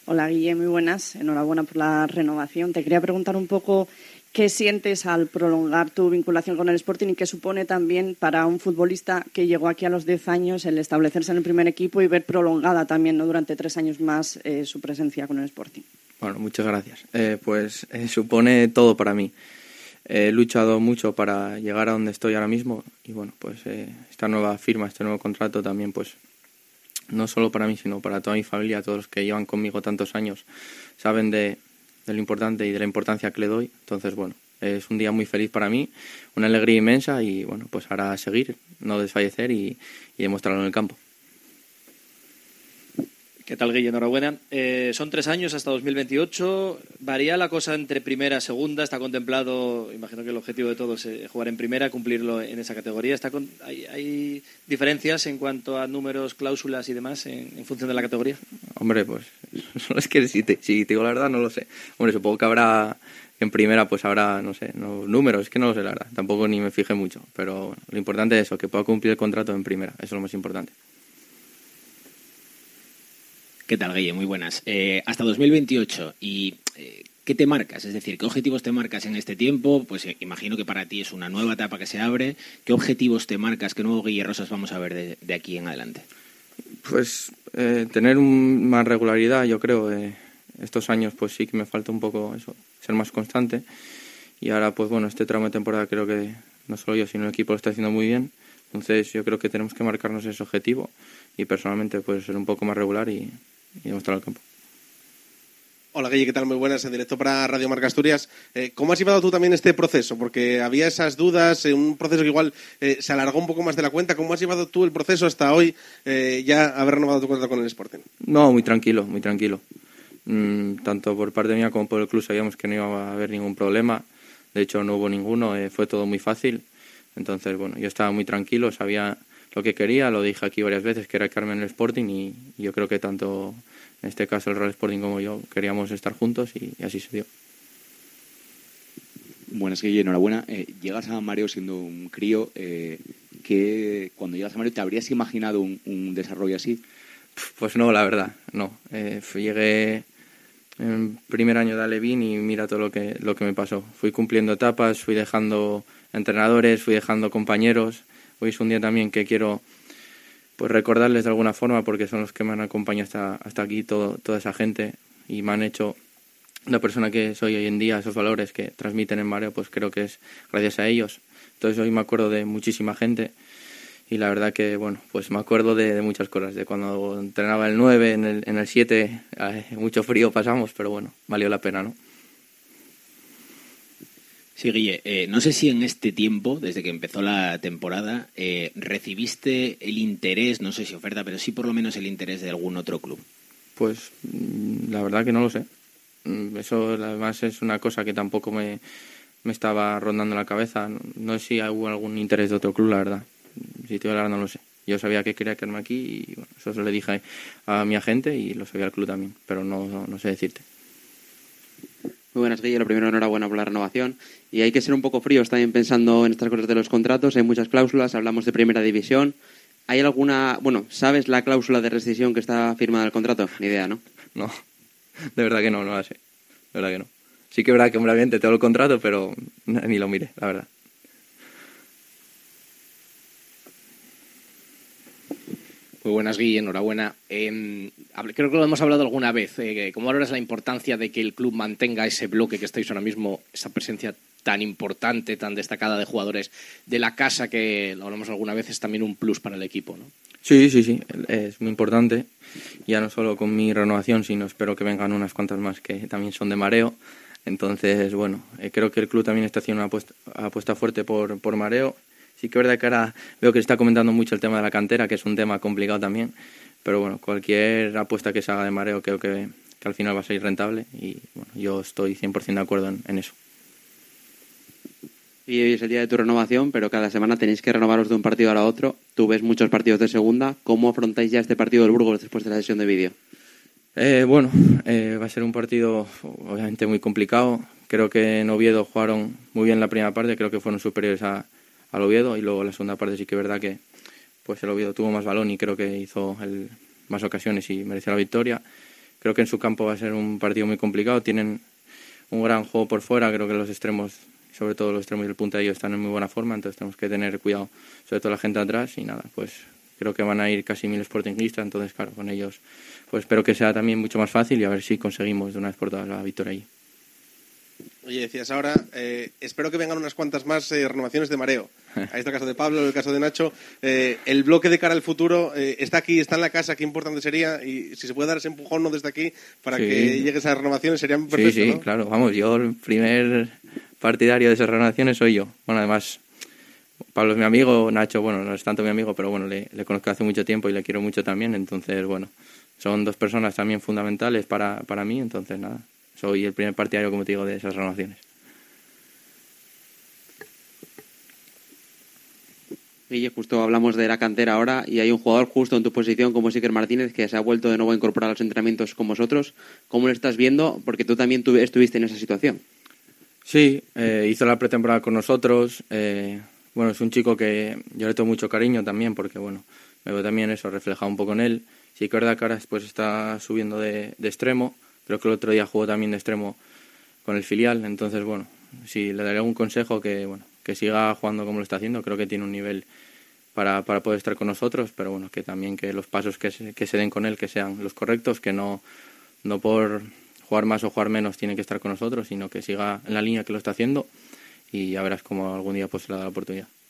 Hola Guille, muy buenas. Enhorabuena por la renovación. Te quería preguntar un poco qué sientes al prolongar tu vinculación con el Sporting y qué supone también para un futbolista que llegó aquí a los 10 años el establecerse en el primer equipo y ver prolongada también, ¿no?, durante 3 años más su presencia con el Sporting. Bueno, muchas gracias. Supone todo para mí. He luchado mucho para llegar a donde estoy ahora mismo y bueno, pues esta nueva firma, este nuevo contrato también, pues no solo para mí, sino para toda mi familia, todos los que llevan conmigo tantos años, saben de lo importante y de la importancia que le doy. Entonces, bueno, es un día muy feliz para mí, una alegría inmensa y bueno, pues ahora seguir, no desfallecer y demostrarlo en el campo. ¿Qué tal, Guille? Enhorabuena. Son 3 años hasta 2028. ¿Varía la cosa entre primera y segunda? ¿Está contemplado, imagino que el objetivo de todos es jugar en primera, cumplirlo en esa categoría? ¿Hay diferencias en cuanto a números, cláusulas y demás en función de la categoría? Hombre, pues es que si te digo la verdad no lo sé. Hombre, supongo que habrá en primera, pues habrá, no sé, números, es que no lo sé la verdad. Tampoco ni me fijé mucho. Pero bueno, lo importante es eso, que pueda cumplir el contrato en primera. Eso es lo más importante. ¿Qué tal, Guille? Muy buenas. Hasta 2028. ¿Y qué te marcas? Es decir, ¿qué objetivos te marcas en este tiempo? Pues imagino que para ti es una nueva etapa que se abre. ¿Qué objetivos te marcas? ¿Qué nuevo Guille Rosas vamos a ver de aquí en adelante? Pues tener más regularidad, yo creo. Estos años pues sí que me falta un poco eso, ser más constante. Y ahora, pues bueno, este tramo de temporada creo que no solo yo, sino el equipo lo está haciendo muy bien. Entonces yo creo que tenemos que marcarnos ese objetivo y personalmente pues ser un poco más regular y demostrar al campo. Hola Guille, ¿qué tal? Muy buenas, en directo para Radio Marca Asturias. ¿Cómo has llevado tú también este proceso? Porque había esas dudas, un proceso que igual se alargó un poco más de la cuenta. ¿Cómo has llevado tú el proceso hasta hoy, ya haber renovado tu contrato con el Sporting? No, muy tranquilo, muy tranquilo. Tanto por parte mía como por el club sabíamos que no iba a haber ningún problema. De hecho, no hubo ninguno, fue todo muy fácil. Entonces, bueno, yo estaba muy tranquilo, sabía lo que quería, lo dije aquí varias veces, que era quedarme en el Sporting y yo creo que tanto en este caso el Real Sporting como yo queríamos estar juntos y así se dio. Buenas, Guille, enhorabuena. Llegas a Mareo siendo un crío. Que cuando llegas a Mareo, ¿te habrías imaginado un desarrollo así? Pues no, la verdad, no. Llegué en primer año de Alevín y mira todo lo que me pasó. Fui cumpliendo etapas, fui dejando entrenadores, fui dejando compañeros. Hoy es un día también que quiero pues recordarles de alguna forma porque son los que me han acompañado hasta aquí, toda esa gente, y me han hecho la persona que soy hoy en día. Esos valores que transmiten en Mareo, pues creo que es gracias a ellos. Entonces hoy me acuerdo de muchísima gente y la verdad que, bueno, pues me acuerdo de muchas cosas, de cuando entrenaba el 9, en el 7, mucho frío pasamos, pero bueno, valió la pena, ¿no? Sí, Guille, no sé si en este tiempo, desde que empezó la temporada, recibiste el interés, no sé si oferta, pero sí por lo menos el interés de algún otro club. Pues la verdad que no lo sé. Eso además es una cosa que tampoco me estaba rondando la cabeza. No sé si hubo algún interés de otro club, la verdad. Si te voy a hablar, no lo sé. Yo sabía que quería quedarme aquí y bueno, eso se lo dije a mi agente y lo sabía al club también, pero no sé decirte. Muy buenas, Guille. Lo primero, enhorabuena por la renovación. Y hay que ser un poco fríos también pensando en estas cosas de los contratos. Hay muchas cláusulas, hablamos de primera división. ¿Hay alguna, sabes la cláusula de rescisión que está firmada en el contrato? Ni idea, ¿no? No, de verdad que no la sé. De verdad que no. Sí que es verdad que obviamente tengo el contrato, pero ni lo miré, la verdad. Muy buenas, Guille, enhorabuena. Creo que lo hemos hablado alguna vez. ¿Cómo valoras la importancia de que el club mantenga ese bloque que estáis ahora mismo, esa presencia tan importante, tan destacada de jugadores de la casa, que lo hablamos alguna vez, es también un plus para el equipo, ¿no? Sí, es muy importante. Ya no solo con mi renovación, sino espero que vengan unas cuantas más que también son de Mareo. Entonces, bueno, creo que el club también está haciendo una apuesta fuerte por Mareo. Sí que es verdad que ahora veo que se está comentando mucho el tema de la cantera, que es un tema complicado también, pero bueno, cualquier apuesta que se haga de Mareo creo que al final va a ser rentable y bueno, yo estoy 100% de acuerdo en eso. Y hoy es el día de tu renovación, pero cada semana tenéis que renovaros de un partido a otro. Tú ves muchos partidos de segunda. ¿Cómo afrontáis ya este partido del Burgos después de la sesión de vídeo? Va a ser un partido obviamente muy complicado. Creo que en Oviedo jugaron muy bien la primera parte, creo que fueron superiores al Oviedo, y luego la segunda parte sí que es verdad que pues el Oviedo tuvo más balón y creo que hizo más ocasiones y mereció la victoria. creo que en su campo va a ser un partido muy complicado. Tienen un gran juego por fuera, creo que los extremos, sobre todo los extremos y el punta de ellos, están en muy buena forma, entonces tenemos que tener cuidado, sobre todo la gente atrás, y nada, pues creo que van a ir casi 1000 sportingistas, entonces claro, con ellos pues espero que sea también mucho más fácil y a ver si conseguimos de una vez por todas la victoria ahí. Oye, decías ahora, espero que vengan unas cuantas más renovaciones de mareo. Ahí está el caso de Pablo, el caso de Nacho. El bloque de cara al futuro está aquí, está en la casa, qué importante sería, y si se puede dar ese empujón ¿no? desde aquí para que llegue esas renovaciones sería perfecto. Sí, ¿no? Claro, vamos, yo el primer partidario de esas renovaciones soy yo. Bueno, además, Pablo es mi amigo, Nacho, bueno, no es tanto mi amigo, pero bueno, le conozco hace mucho tiempo y le quiero mucho también, entonces, bueno, son dos personas también fundamentales para mí, entonces, nada, soy el primer partidario, como te digo, de esas renovaciones. Guille, justo hablamos de la cantera ahora y hay un jugador justo en tu posición como es Iker Martínez que se ha vuelto de nuevo a incorporar a los entrenamientos con vosotros. ¿Cómo lo estás viendo? Porque tú también estuviste en esa situación. Sí, hizo la pretemporada con nosotros. Bueno, es un chico que yo le tengo mucho cariño también porque, bueno, me veo también eso reflejado un poco en él. Sí que es verdad que ahora después está subiendo de extremo. Creo que el otro día jugó también de extremo con el filial. Entonces, bueno, sí, le daré un consejo que siga jugando como lo está haciendo. Creo que tiene un nivel para poder estar con nosotros, pero bueno, que también que los pasos que se den con él que sean los correctos, que no por jugar más o jugar menos tiene que estar con nosotros, sino que siga en la línea que lo está haciendo y ya verás cómo algún día pues le da la oportunidad.